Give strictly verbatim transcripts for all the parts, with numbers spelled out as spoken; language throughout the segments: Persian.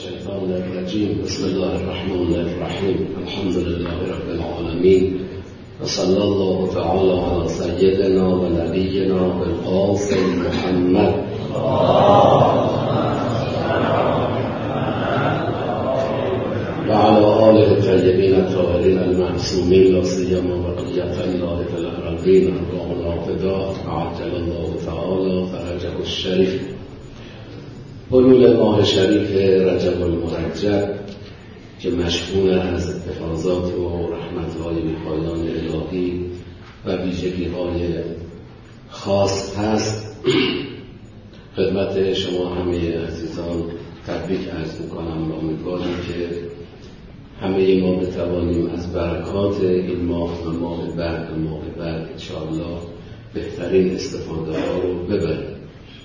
الشيطان الرجيم بسم الله الرحمن الرحيم الحمد لله رب العالمين وصلى الله تعالى على سيدنا ونبينا بالقاسم محمد وعلى آله الطيبين الطاهرين المعصومين لا سيما بقية الله في الأرضين الروح الرافضة عجل الله تعالى فرجه الشريف. حلول ماه شریف رجب المرجب که مشمول از افاضات و رحمت‌های بی‌پایان الهی و ویژگی‌های خاص هست، خدمت شما همه عزیزان تبریک عرض می‌کنم و امیدوارم که همه ما بتوانیم از برکات این ماه و ماه بعد و ماه بعد انشاءالله بهترین استفاده ها رو ببریم.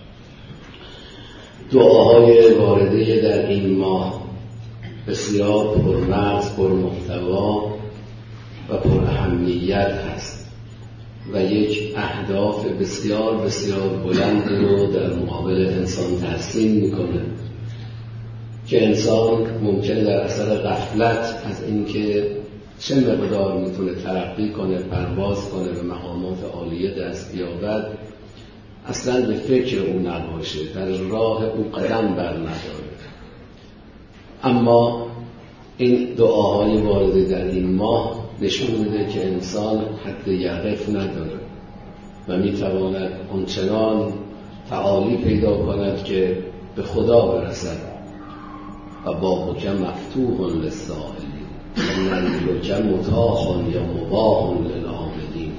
دعاهای وارده در این ماه بسیار پرمغز، پرمحتوا و پر اهمیت هست و یک اهداف بسیار بسیار بلند رو در مقابل انسان ترسیم میکنه که انسان ممکن در اثر غفلت از اینکه چه مقدار میتونه ترقی کنه، پرواز کنه به مقامات عالیه دست بیابد، اصلا به فکر او نباشه، در راه او قدم بر نداره. اما این دعاهای وارده در این ماه نشون میده که انسان حد یقف نداره و میتواند آنچنان تعالی پیدا کند که به خدا برسد. و بابک مفتوح للسائلین و نزلک متاح یا مباح للعابدین.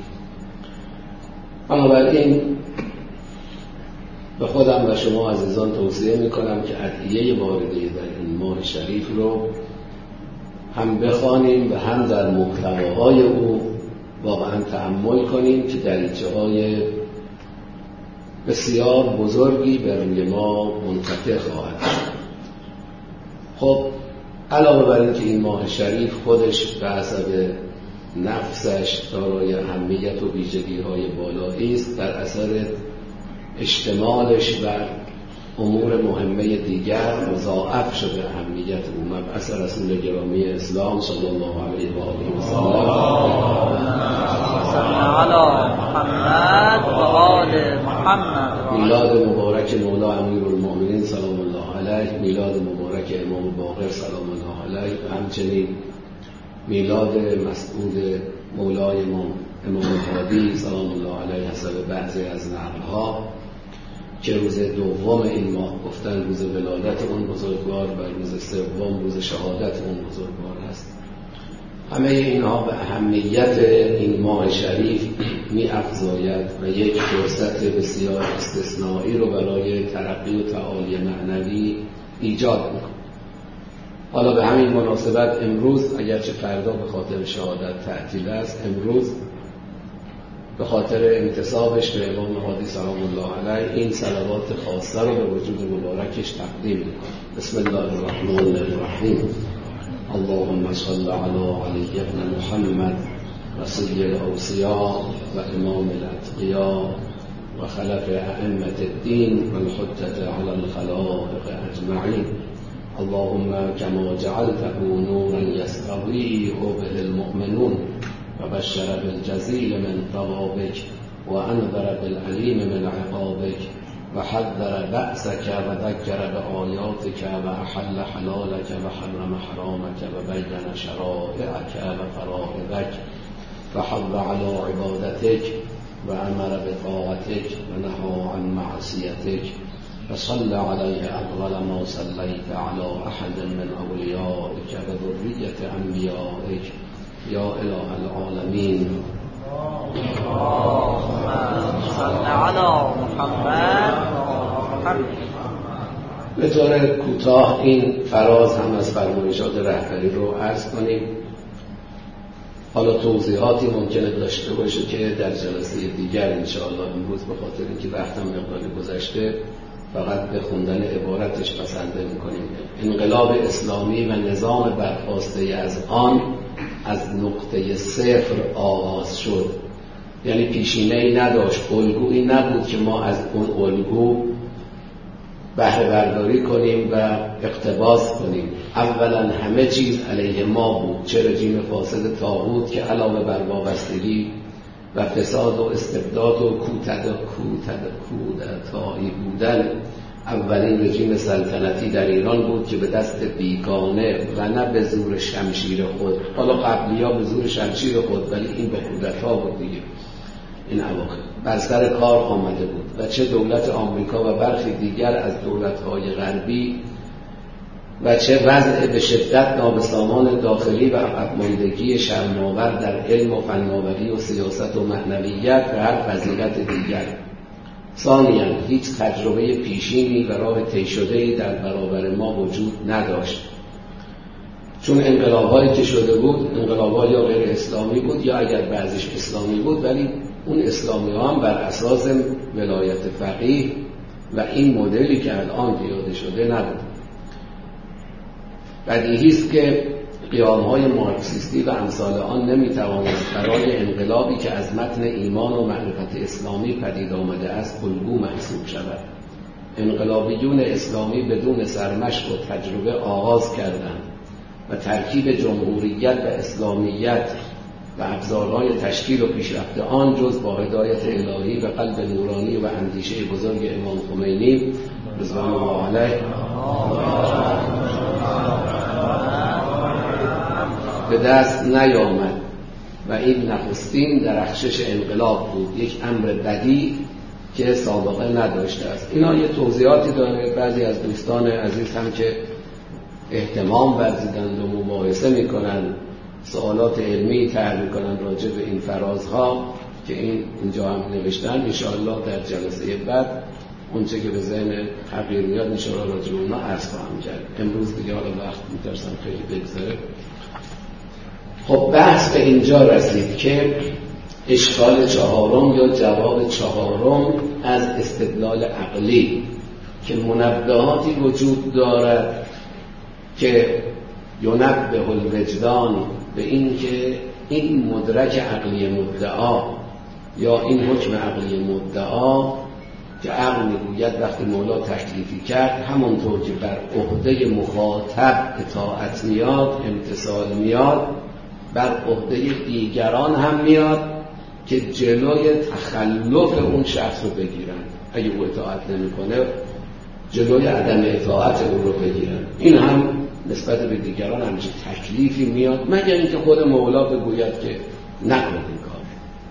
بنابراین به خودم و شما عزیزان توصیه میکنم که ادعیه وارده در این ماه شریف رو هم بخوانیم و هم در محتواهای او واقعا تأمل کنیم که دریچه های بسیار بزرگی بر روی ما منقطع خواهد شد. خب علاوه بر این که این ماه شریف خودش به حسب نفسش دارای اهمیت و ویژگی‌های بالایی است، در اثر اشتمالش و امور مهمه دیگر مضاعف شده اهمیت او. مبعث رسول گرامی اسلام صلی الله علیه و آله و سلم علی محمد و آل محمد. میلاد مبارک مولا امیرالمؤمنین سلام الله علیه، میلاد مبارک امام باقر سلام الله علیه و همچنین میلاد مسعود مولای امام امام هادی سلام الله علیه حسب بعضی از نقل‌ها که روز دوم این ماه گفتن روز ولادت اون بزرگوار و روز سوم روز شهادت اون بزرگوار هست. همه اینها به اهمیت این ماه شریف می افزاید و یک فرصت بسیار استثنایی رو برای ترقی و تعالی معنوی ایجاد میکنه. حالا به همین مناسبت امروز اگرچه فردا به خاطر شهادت تعطیل است، امروز به خاطر انتسابش به امام هادی سلام الله علیه این صلوات خاصه رو به وجود مبارکش تقدیم میکنم. بسم الله الرحمن الرحیم. اللهم صل علی علی ابن محمد وصی الاوصیاء و امام الاتقیاء و خلف ائمة الدین و الحجة علی الخلائق اجمعین. اللهم كما جعلته نورا يستضيء به المؤمنون وبشر بالجزيل من ثوابك وأنذر بالعليم من عقابك وحذر بأسك وذكر بآياتك وأحل حلالك وحرم حرامك وبين شرائعك وفرائضك وحض على عبادتك وأمر بطاعتك ونهى عن معصيتك وصل عليه أفضل ما صليت على أحد من أوليائك وذرية أنبيائك یا اله العالمین. صل علی محمد. به طور کوتاه این فراز هم از فرمایشات رهبری رو عرض کنیم. حالا توضیحاتی ممکنه داشته باشه که در جلسه دیگر انشاءالله امروز به خاطر اینکه وقتم مقداری گذشته فقط به خوندن عبارتش بسنده میکنیم. انقلاب اسلامی و نظام برخواسته از آن از نقطه صفر آغاز شد، یعنی پیشینه‌ای نداشت، الگویی نبود که ما از اون الگو بهره برداری کنیم و اقتباس کنیم. اولا همه چیز علیه ما بود، چه رژیم فاسد طاغوت که علاوه بر وابستگی و فساد و استبداد و کوتد کوتد کودتایی بودن، اولین رژیم سلطنتی در ایران بود که به دست بیگانه و نه به زور شمشیر خود، حالا قبلی‌ها به زور شمشیر خود ولی این به کودتا بود دیگه، این اواخر بر سر کار آمده بود و چه دولت آمریکا و برخی دیگر از دولت‌های غربی و چه وضع به شدت نابسامان داخلی و عقب‌ماندگی شرم‌آور در علم و فناوری و سیاست و معنویت و هر فضیلت دیگر. ثانیاً هیچ تجربه پیشینی و راه طی شده‌ای در برابر ما وجود نداشت، چون انقلاب‌هایی که شده بود انقلاب‌ها یا غیر اسلامی بود یا اگر بعضیش اسلامی بود ولی اون اسلامی ها هم بر اساس ولایت فقیه و این مدلی که الان پیاده شده نبود. بدیهی است که قیام‌های مارکسیستی و امثال آن نمی‌توانست برای انقلابی که از متن ایمان و معرفت اسلامی پدید آمده است الگو محسوب شود. انقلابیون اسلامی بدون سرمشق و تجربه آغاز کردند و ترکیب جمهوریت و اسلامیت و ابزارهای تشکیل و پیشرفت آن جز با هدایت الهی و قلب نورانی و اندیشه بزرگ امام خمینی رضوان الله علیه به دست نیامد و این نخستین درخشش انقلاب بود، یک امر بدی که سابقه نداشته است. اینا یه توضیحاتی داره، بعضی از دوستان عزیز هم که اهتمام ورزیدند و مباحثه میکنن، سوالات علمی طرح میکنن راجع به این فرازها که این اینجا هم نوشتن، انشاءالله در جلسه بعد اونچه که به ذهن حقیر میاد انشاءالله راجع به اونا عرض خواهم کرد. امروز دیگه حالا وقت میترسم خیلی بگذره. خب بحث به اینجا رسید که اشکال چهارم یا جواب چهارم از استدلال عقلی که منبهاتی وجود دارد که ینبه الوجدان به این که این مدرک عقلی مدعا یا این حکم عقلی مدعا که عقل میگوید وقتی مولا تکلیفی کرد همونطور که بر عهده مخاطب اطاعت میاد، امتثال میاد، بر عهده دیگران هم میاد که جلوی تخلف اون شخص رو بگیرن. اگه او اطاعت نمیکنه جلوی عدم اطاعت اون رو بگیرن. این هم نسبت به دیگران همچین تکلیفی میاد مگر اینکه خود مولا بگوید که نکنید این کار.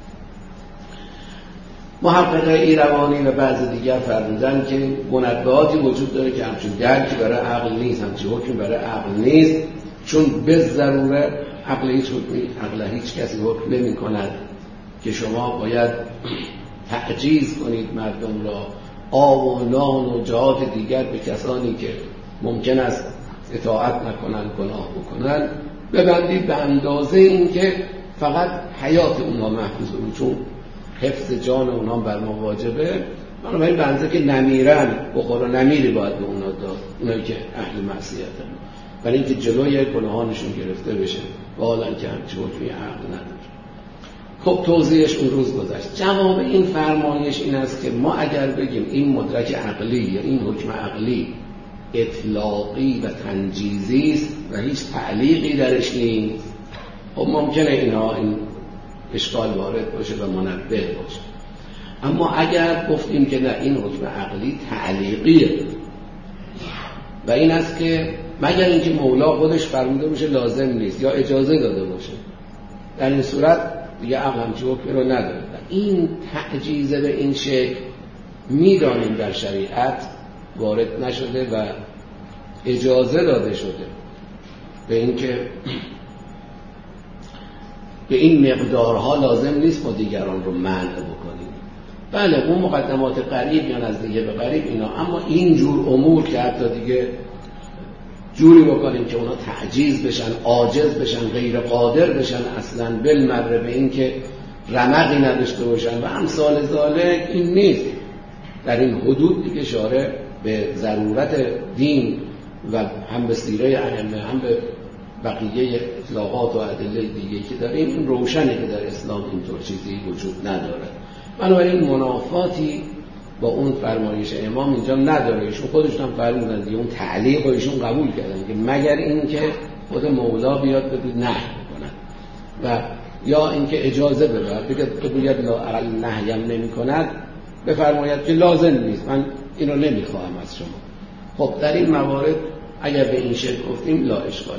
محقق ایروانی و بعض دیگر فرمودن که منبهاتی وجود داره که همچین درکی برای عقل نیست، همچین حکم برای عقل نیست، چون به ضروره عقل هیچ حکمی عقل هیچ کسی حکم نمی کند که شما باید تعجیز کنید مردم را، آوانان و جهات دیگر به کسانی که ممکن است اطاعت نکنن گناه بکنن ببندید به اندازه این که فقط حیات اونها محفوظ بود، چون حفظ جان اونها بر ما واجبه. بنابراین به اندازه که نمیرن بخور و نمیری باید به اونها داد، اونایی که اهل معصیتن، برای اینکه جلوی گناهانشون گرفته بشه و حالا که همچه حکمی عقل نداره. خب توضیحش اون روز گذشت. جواب این فرمایش این است که ما اگر بگیم این مدرک عقلی یا این حکم عقلی اطلاقی و تنجیزی است و هیچ تعلیقی درش نیست، خب ممکنه اینها این اشکال وارد باشه و منبه باشه. اما اگر گفتیم که نه این حکم عقلی تعلیقیه و این است که مگر اینکه مولا خودش فرموده باشه لازم نیست یا اجازه داده باشه، در این صورت دیگه عقل همچه حکمی رو نداره. این تعجیزه به این شکل میدانیم در شریعت وارد نشده و اجازه داده شده به این که به این مقدارها لازم نیست ما دیگران رو منع بکنیم. بله اون مقدمات قریب یا نزدیک به قریب اینا، اما این جور امور که حتی دیگه جوری بکنیم که اونا تعجیز بشن، عاجز بشن، غیر قادر بشن اصلا بالمره به این که رمقی نداشته باشن و امثال ذالک، این نیست. در این حدود دیگه شارع به ضرورت دین و هم به سیره ائمه هم به بقیه اطلاقات و ادله دیگه که داریم این روشنه که در اسلام اینطور چیزی وجود نداره. بنابراین منافاتی با اون فرمایش امام اینجا نداره. ایشون خودشون هم فرمودن دیگه، اون تعلیق رو ایشون قبول کردن که مگر این که خود مولا بیاد بگه نه کنن و یا اینکه اجازه بده بگه تو بیاد لا اقل نهیم نمی کند بفرماید که لازم نیست، من اینو نمیخواهم از شما. خب در این موارد اگر به این شکل گفتیم لا اشکال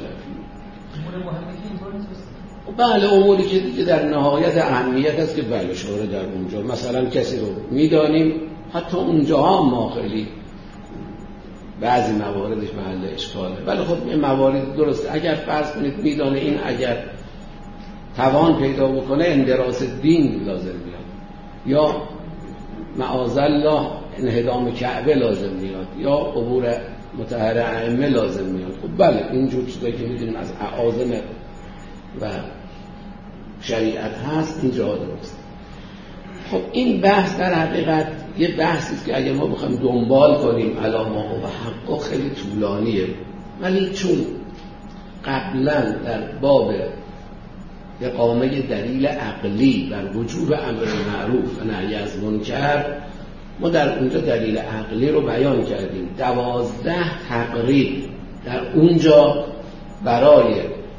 بله، اموری که دیگه در نهایت اهمیت است که بله شورا در اونجا مثلا کسی رو میدانیم، حتی اونجاها ما خیلی بعضی مواردش محل اشکاله، ولی خب این موارد درسته. اگر فرض کنید میدانه این اگر توان پیدا بکنه اندراس دین لازم میاد یا معاذالله انهدام کعبه لازم میاد یا عبور مطهر ائمه لازم میاد. خب بله اینجور چیزایی که میدونیم از اعاظم و شریعت هست اینجا درست. خب این بحث در حقیقت یه بحثی است که اگه ما بخوایم دنبال کنیم علامه و حق خیلی طولانیه، ولی چون قبلا در باب اقامه دلیل عقلی بر وجوب امر معروف و نهی از منکر ما در اونجا دلیل عقلی رو بیان کردیم، دوازده تقریر در اونجا برای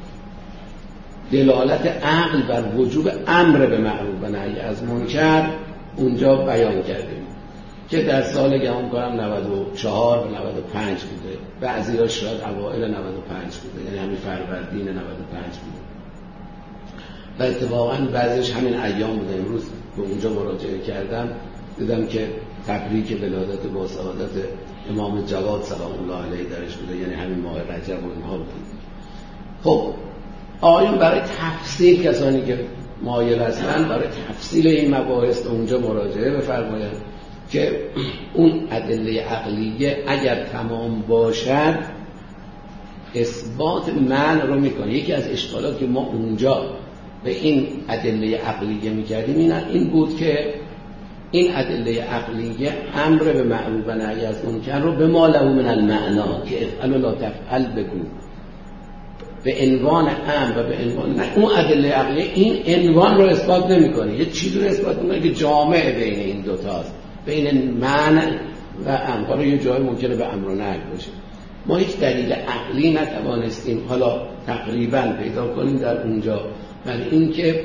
دلالت عقل بر وجوب امر به معروف و نهی از منکر اونجا بیان کردیم که در سال گمان کنم نود و چهار و نود و پنج بوده، بعضی ها شاید اوائل نود و پنج بوده، یعنی همین فروردین نود و پنج بوده و اتفاقا بعضیش همین ایام بوده. امروز به اونجا مراجعه کردم دیدم که تبریک ولادت با سعادت امام جواد سلام الله علیه درش بوده، یعنی همین ماه رجب و اینها بوده. خب آیون برای تفصیل کسانی که مایل هستند برای تفصیل این مباحث اونجا مراجعه بفرمایند که اون ادله عقلیه اگر تمام باشد اثبات معنی رو میکنه. یکی از اشکالات که ما اونجا به این ادله عقلیه میکردیم این این بود که این ادله عقلیه امر به معروف و نهی از منکر رو به ما له من المعنا که افعل لا تفعل بگو به عنوان امر و به عنوان نه، اون ادله عقلیه این عنوان رو اثبات نمیکنه، یه چیزی رو اثبات میکنه که جامع بین این دو تاست، بین معنی و امر. حالا یه جای ممکنه به امر و نهی باشه. ما هیچ دلیل عقلی نتوانستیم حالا تقریبا پیدا کنیم در اونجا، ولی این که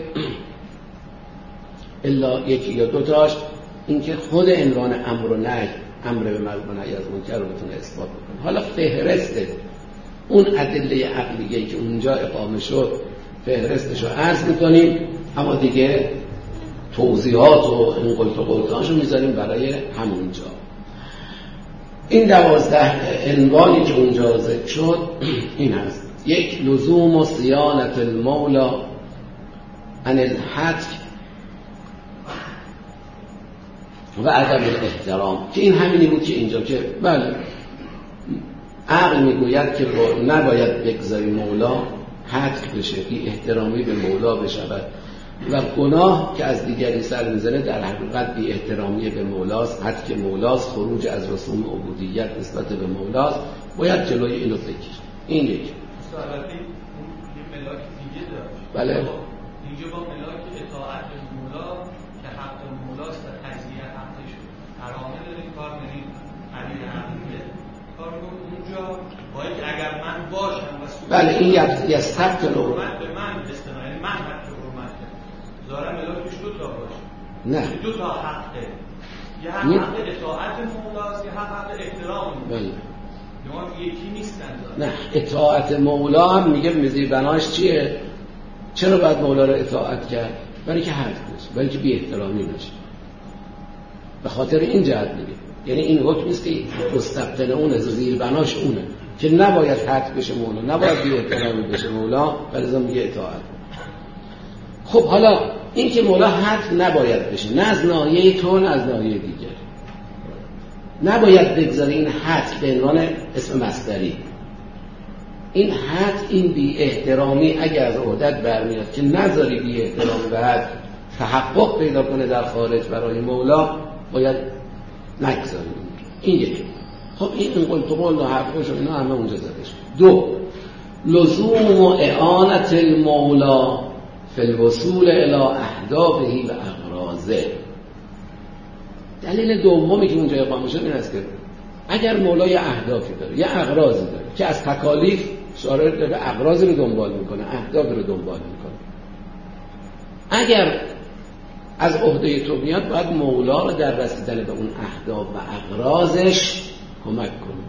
الا یکی یا دو تاش این که خود عنوان امر و نهی، امر به معروف و نهی از منکر رو بتونه اثبات بکنه. حالا فهرسته اون ادله عقلیه که اونجا اقامه شد فهرستش رو عرض میکنیم، اما دیگه توضیحات و این قلت و قلتانش رو میذاریم برای همونجا. این دوازده عنوانی که اونجا ذکر شد این هست: یک، لزوم و صیانت المولا عن الحتک و عدم الاحترام، که این همینی بود که اینجا که بله عقل میگوید که نباید بگذاری مولا حتک بشه، بی احترامی به مولا بشود و گناه که از دیگری سر میزنه در حقیقت بی احترامی به مولاست، حتک مولاست، خروج از رسوم عبودیت نسبت به مولاست، باید جلوی اینو بگیر. این یک بله اینجا با ملاک اطاعت مولا که حق مولاست و تجزیه حقش حرامه داریم کار کنیم علی حقیقه کار کنیم اونجا باید اگر من باشم و بله این یک ثبت رو حرمت به من استناد، یعنی من حق حرمت دارم ملاکش دو تا باشه، نه دو تا حقه، یه حق حق اطاعت مولاست، یه حق حق احترام بله ما یکی نیستن. نه اطاعت مولا هم میگه میزی بناش چیه؟ چرا باید مولا رو اطاعت کرد؟ برای که حق نیست، برای که بی احترامی نشه. به خاطر این جهت میگه، یعنی این حکم نیست که مستبطن اونه، زیر بناش اونه که نباید حق بشه مولا، نباید بی احترامی بشه مولا، بلکه میگه اطاعت. خب حالا این که مولا حق نباید بشه، نه از ناحیه تو نه از ناحیه دیگر، نباید بگذاری این حق به عنوان اسم مصدری. این حد، این بی احترامی اگر از عهدت برمیاد که نذاری بی احترامی به حد تحقق پیدا کنه در خارج برای مولا، باید نگذاری. این یک. خب این این قلت و قول و حرفش و اینا همه اونجا زده شد. دو، لزوم و اعانت المولا فی الوصول الی اهدافه و اغراضه. دلیل دومی که اونجا اقامه شد این است که اگر مولای اهدافی داره یا اغراضی داره که از تکالیف شارع داره اغراضی رو دنبال میکنه، اهدافی رو دنبال میکنه، اگر از عهده تو میاد باید مولا رو در رسیدن به اون اهداف و اغراضش کمک کنه.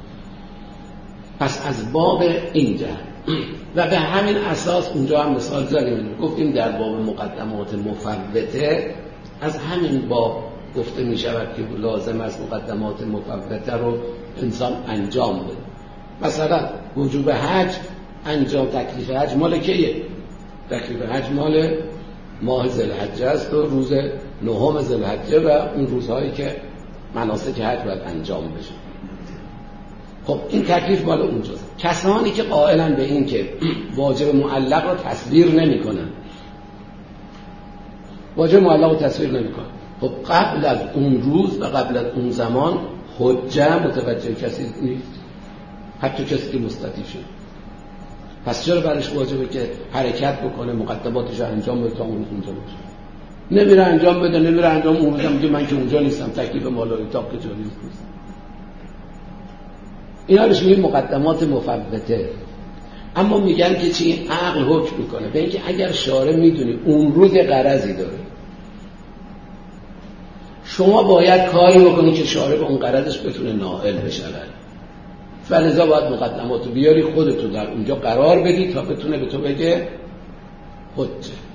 پس از باب این جهت و به همین اساس اونجا هم مثال زدیم، گفتیم در باب مقدمات مفوته از همین باب گفته می شود که لازم است مقدمات مفوته رو انسان انجام بده. مثلا وجوب حج انجام، تکلیف حج مال کیه؟ تکلیف حج مال ماه ذوالحجه است و روز نهم ذوالحجه و اون روزهایی که مناسک حج باید انجام بشه. خب این تکلیف مال اونجاست. کسانی که قائلن به این که واجب معلق رو تصویر نمی‌کنن، واجب معلق رو تصویر نمی‌کنن، خب قبل از اون روز و قبل از اون زمان حجه متوجه کسی نیست، حتی کسی که مستطیع شد. پس چرا برش واجبه که حرکت بکنه، مقدماتش رو انجام بده تا اون اونجا باشه؟ نمیره انجام بده، نمیره انجام اون روزم میگه من که اونجا نیستم، تکلیف مالای تاق که جاری نیست. اینا بهش میگن مقدمات مفوته. اما میگن که چی؟ عقل حکم میکنه به اینکه اگر شارع میدونی اون روز غرضی داره، شما باید کاری بکنی که شارع به اون غرضش بتونه نائل بشه، فلذا باید مقدماتو بیاری خودتو در اونجا قرار بدی تا بتونه به تو بگه حجه.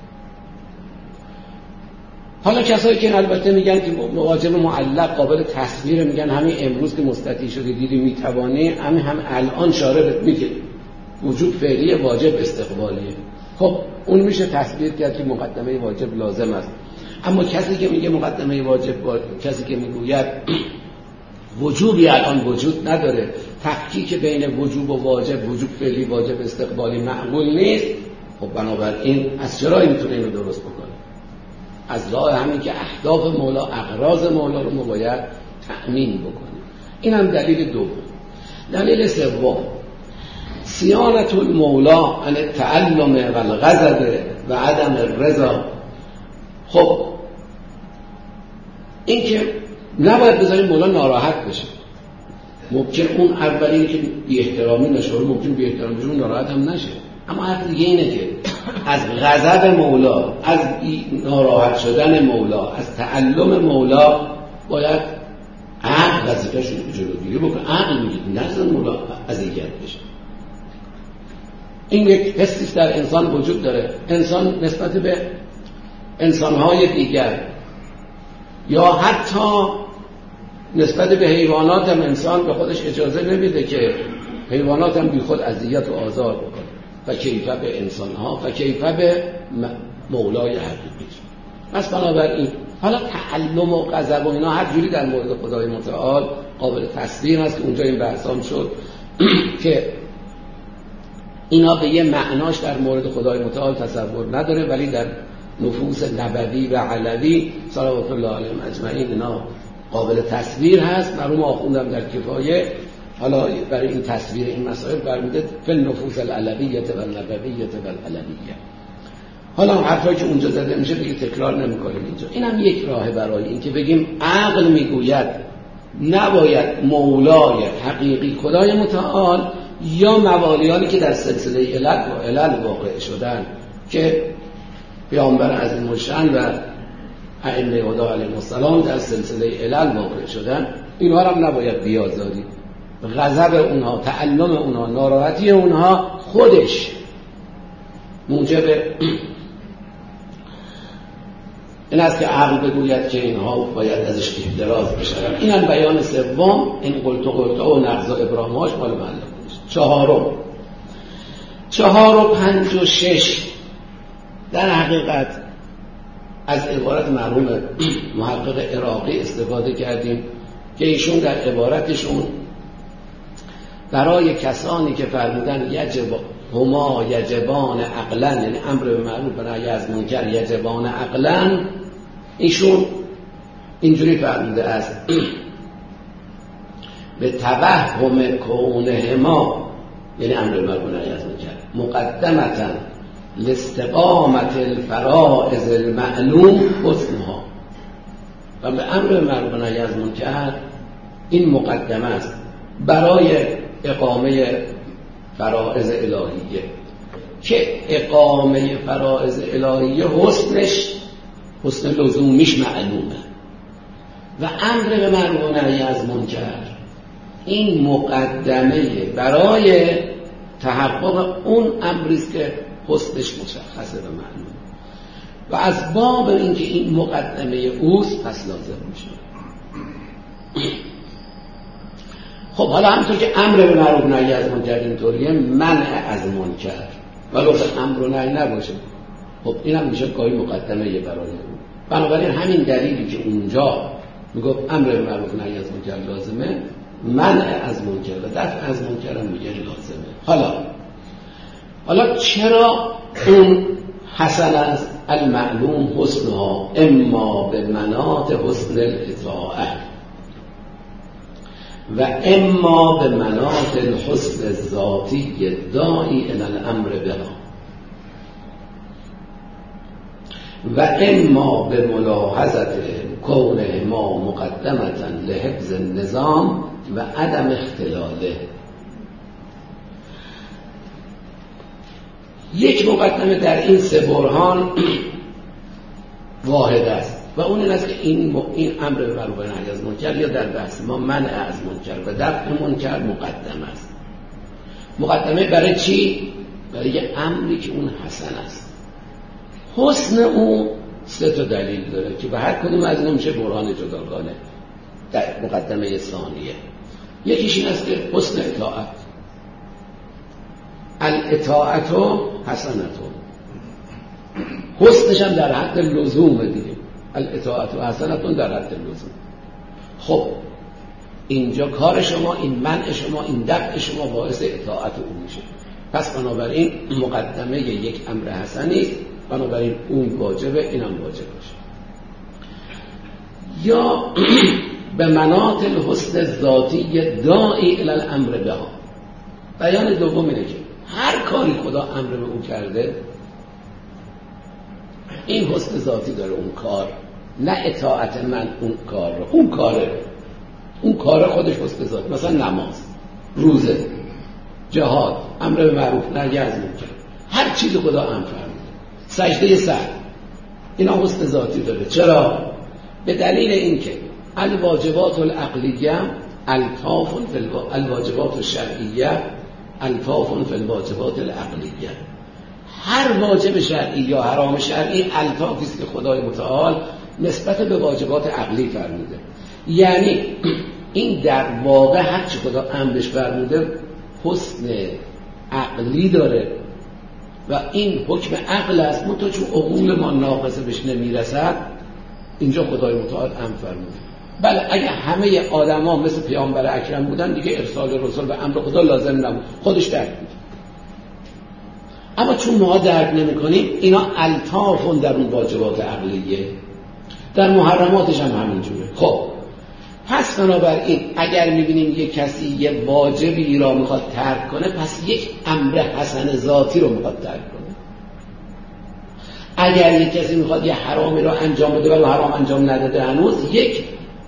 حالا کسایی که البته میگن که واجب معلق قابل تصویر، میگن همین امروز که مستطیع شدی دیدی میتوانی، همین هم الان شارع میگه وجوب فعلی واجب استقبالیه. خب اون میشه تصویر کرد که مقدمه واجب لازم است. اما کسی که میگه مقدمه واجب با... کسی که میگوید وجوبی الان وجود نداره، تفکیک بین وجوب و واجب، وجوب فعلی واجب استقبالی معقول نیست، خب بنابراین از چرایی میتونه اینو درست بکنه؟ از راه همین که اهداف مولا، اغراض مولا رو ما باید تأمین بکنیم. این هم دلیل دوم. دلیل سوم، صیانت المولا عن التعلم و الغضب و عدم الرضا. خب این که نباید بذاریم مولا ناراحت بشه. ممکن اون اولی که بی احترامی نشه، ممکن بی احترامی بشه اون ناراحت هم نشه، اما حرف دیگه اینه که از غضب مولا، از ناراحت شدن مولا، از تعلم مولا باید عقل وظیفه‌ش رو جلوگیری بکنه. عقل میگه نذار مولا اذیت بشه. این یک حسی در انسان وجود داره. انسان نسبت به انسان‌های دیگر یا حتی نسبت به حیوانات هم انسان به خودش اجازه نمیده که حیوانات هم بی خود اذیت و آزار بکنه. و کیفه به انسان‌ها و کیفه به مولای حقیقی. پس بنابراین حالا تعلم و غضب و اینا هر جوری در مورد خدای متعال قابل تصویر هست که اونجا این بحثام شد که اینا به یه معناش در مورد خدای متعال تصور نداره، ولی در نفوس نبوی و علوی صلوات الله علیهم اجمعین اینا قابل تصویر هست. مرحوم آخوندم در کفایه حالا برای این تصویر این مسائل برمیده فی النفوس العلویه و النبویه و العلویه. حالا حرفایی که اونجا زده میشه دیگه تکرار نمی‌کنیم اینجا. اینم یک راه برای این که بگیم عقل میگوید نباید مولای حقیقی خدای متعال یا موالیانی که در سلسله علل و علل واقع شدن که پیامبر عظیم الشأن و ائمه خدا علیهم السلام در سلسله علل واقع شدن، اینها هم نباید بیازاری. غضب اونها، تعلم اونها، ناراحتی اونها خودش موجب این است که عقل بگوید که اینها باید ازش احتراز بشن. این هم بیان سوم، این قلت و قلت و نقض و ابراهاماش مال معلق نیست. چهارم چهار و پنج و شش در حقیقت از عبارت مرحوم محقق عراقی استفاده کردیم که ایشون در عبارتشون برای کسانی که فرمودن یجب هما یجبان عقلا، یعنی امر به معروف و نهی از منکر یجبان عقلا، ایشون اینجوری فرموده است به توهم کونهما، یعنی امر به معروف و نهی از منکر مقدمتا لاستقامت الفرائض المعلوم حسنها. و به امر معروف و نهی از منکر این مقدمه است برای اقامه فرائض الهیه که اقامه فرائض الهیه حسنش حسن لزومیش معلومه و امر به معروف و نهی از منکر این مقدمه برای تحقق اون امریست که حسنش مشخصه و معلومه و از باب اینکه این مقدمه اوست پس لازم میشه. خب حالا همونطور که امر به معروف و نهی از منکر اینطوریه، منع از منکر ولی اصلا امر و نهی نباشه، خب اینم میشه گاهی مقدمه برای اون. بنابراین همین دلیلی که اونجا میگفت امر به معروف و نهی از منکر لازمه، منع از منکر و دفع از منکر هم میگه لازمه. حالا حالا چرا اون حسن از المعلوم حسنها اما به مناط حسن الاطاعه و اما به مناط الحسن الذاتی داعی الی الامر بها و اما به ملاحظت کونه ما مقدمتا لحفظ النظام و عدم اختلاله. یک مقدمه در این سه برهان واحد است و اون این است که این, این امر به معروف و نهی از منکر یا در بحث ما منع از منکر و دفع منکر مقدمه است. مقدمه برای چی؟ برای یه امری که اون حسن است. حسن اون سه تا دلیل داره که به هر کدوم از اینا میشه برهان جداگانه در مقدمه ثانیه. یکیش این است که حسن اطاعت، الاطاعت حسنت، حسنش هم در حد لزوم دیگه، الاطاعت حسنت در حد لزوم. خب اینجا کار شما، این منع شما، این دفع شما باعث اطاعت اون میشه، پس بنابراین مقدمه یک امر حسنی، بنابراین اون واجبه، اینم واجب باشه. یا به مناط الحسن الذاتی داعی الی الامر بها. بیان دوم اینه که هر کاری خدا امر به اون کرده این حسن ذاتی داره اون کار، نه اطاعت من اون کار رو، اون کاره اون کار خودش حسن ذاتی. مثلا نماز، روزه، جهاد، امر به معروف نهی از منکر، هر چیز خدا امر فرموده، سجده سر، اینا حسن ذاتی داره. چرا؟ به دلیل اینکه الواجبات العقلیه الطاف فی الواجبات الشرعیه الطاف فی الواجبات العقلیه. هر واجب شرعی یا حرام شرعی الطافی است که خدای متعال نسبت به واجبات عقلی فرموده. یعنی این در واقع هر چی خدا امرش فرموده حسن عقلی داره و این حکم عقل است، منتها چون عقول ما ناقصه بهش نمیرسد اینجا خدای متعال امر فرموده. بله اگه همه آدما مثل پیامبر اکرم بودن دیگه ارسال رسول به امر خدا لازم نبود، خودش درک بود. اما چون ما درک نمی کنیم اینا الطافون در اون واجبات عقلیه، در محرماتش هم همینجوره. خب پس بنابراین اگر میبینیم یک کسی یه واجبی را میخواد ترک کنه، پس یک امر حسن ذاتی رو میخواد ترک کنه. اگر یک کسی میخواد یه حرامی رو انجام بده ولی حرام انجام نداده هنوز، یک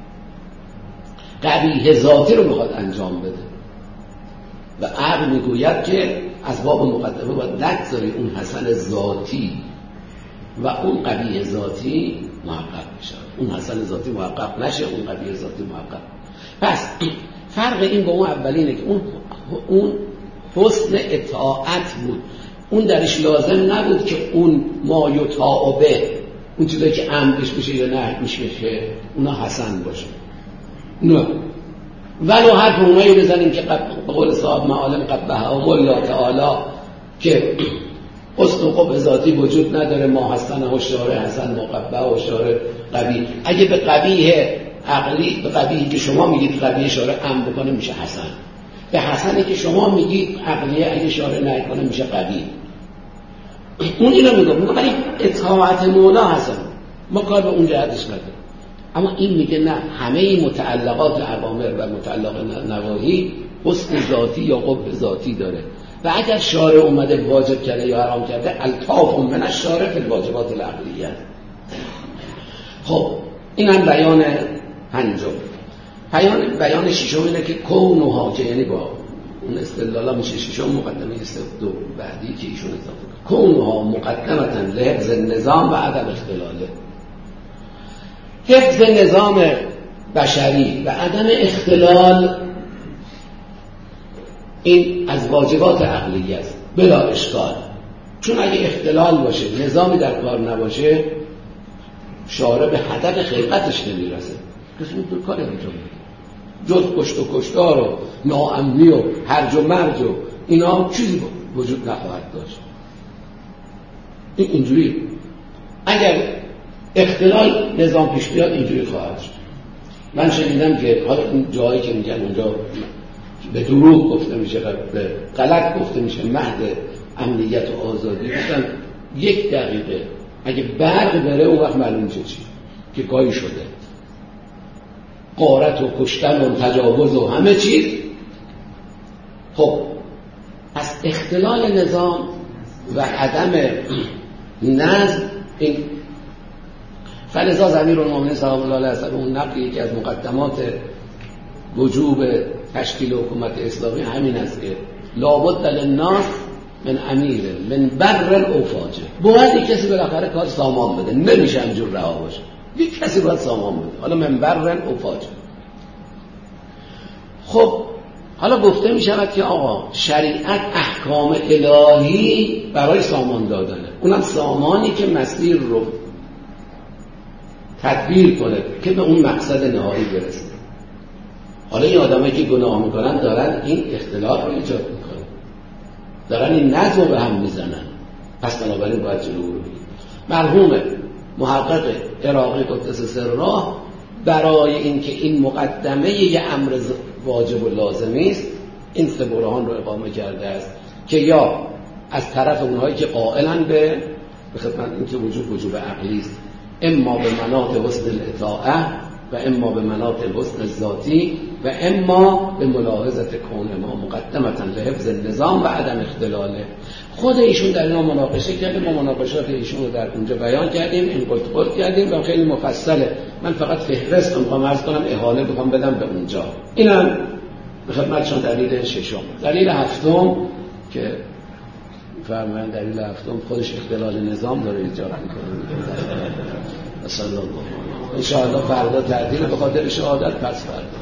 قبیح ذاتی رو میخواد انجام بده و عقل میگوید که از باب مقدمه باید نگذاری اون حسن ذاتی و اون قبیح ذاتی محقق بشه، اون حسن ذاتی محقق نشه، اون قبیح ذاتی محقق. پس فرق این با اون اولینه که اون اون حسن اطاعت بود، اون درش لازم نبود که اون ما یطاع به، اون چیزایی که امرش بشه یا نهی میشه اونا حسن باشه. نه ولو حرف اونایی بزنیم که به قول صاحب معالم قبحه و الله تعالی که حسن و قبح ذاتی وجود نداره، ما حسن و شارع حسن و قبح و شارع قبیح. اگه به قبیح عقلی، به قبیحی که شما میگید قبیح شارع امر بکنه میشه حسن، به حسنی که شما میگید عقلیه اگه شارع نهی کنه میشه قبیح. اون اینو میگه میگه ولی اطاعت مولا حسن، ما کار به اون جهتش نداریم. اما این میگه نه، همه متعلقات اوامر و متعلق نواهی حسن ذاتی یا قبح ذاتی داره و اگر شارع اومده واجب کرده یا حرام کرده الطاف من الشارع فی الواجبات العقلیه. خب این هم بیان پنجم. بیان بیان ششم اینه که کونها، که یعنی با اون استدلالا میشه ششم مقدمه است دو بعدی که ایشون اضافه کرد، کونها مقدمتا لحفظ نظام و عدم اختلاله. حفظ نظام بشری و عدم اختلال این از واجبات عقلی است بلا اشکال، چون اگه اختلال باشه، نظامی در کار نباشه، شارع به هدف خلقتش نمیرسه. کسی میتونه کاری انجام بده جز کشت و کشتار و ناامنی و هرج و مرج و اینا چیزی وجود نخواهد داشت. این اینجوری اگر اختلال نظام پیش بیاد اینجوری خواهد شد. من شنیدم که حالا این جایی که میگن اونجا به دروغ گفته میشه، به غلط گفته میشه مهد امنیت و آزادی، گفتن یک دقیقه اگه برق بره اون وقت معلوم میشه چی که کاری شده، غارت و کشتن و تجاوز و همه چیز. خب از اختلال نظام و عدم نظم این فلذا امیرالمومنین سلام الله علیه اون نقلی که از مقدمات وجوب تشکیل حکومت اسلامی همین است که لابد للناس من امیر من بر او فاجر. باید یک کسی بالاخره کار سامان بده، نمیشه همجور رها باشه، یک کسی باید سامان بده، حالا من بر او فاجر. خب حالا گفته می شود که آقا شریعت احکام الهی برای سامان دادنه، اونم سامانی که مسیر رو تدبیر کنه که به اون مقصد نهایی برسه. حالا این آدمایی که گناه میکنن دارن این اختلاف رو ایجاد میکنن، دارن این نظم رو به هم میزنن، پس بنابراین باید جلو رو بگیریم. مرحوم محقق عراقی قدس سره برای اینکه این مقدمه یه امر واجب و لازمی است این سه برهان رو اقامه کرده است که یا از طرف اونهایی که قائلن به به خدمت اینکه وجوب وجوب عقلی است، اما به مناط حسن الاطاعه و اما به مناط الحسن الذاتی و اما به ملاحظه کون ما مقدمتا لحفظ النظام و عدم اختلاله. خود ایشون در اینا مناقشه کرده، ما مناقشات ایشون رو در اونجا بیان کردیم، این قلت قلت کردیم و خیلی مفصله. من فقط فهرست میخوام عرض کنم، احاله بخوام بدم به اونجا. اینم به خدمتشون دلیل ششم. دلیل هفتم که فرمان دلیل هفتم خودش اختلال نظام داره ایجاد میکنه. صلی الله علیه و آله. ان شاء الله فردا تعدیل به خاطر شهادت، پس فردا